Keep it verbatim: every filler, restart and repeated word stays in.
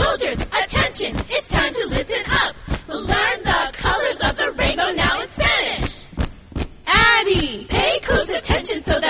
Soldiers, attention, it's time to listen up. We'll learn the colors of the rainbow now in Spanish. Addie, pay close attention so that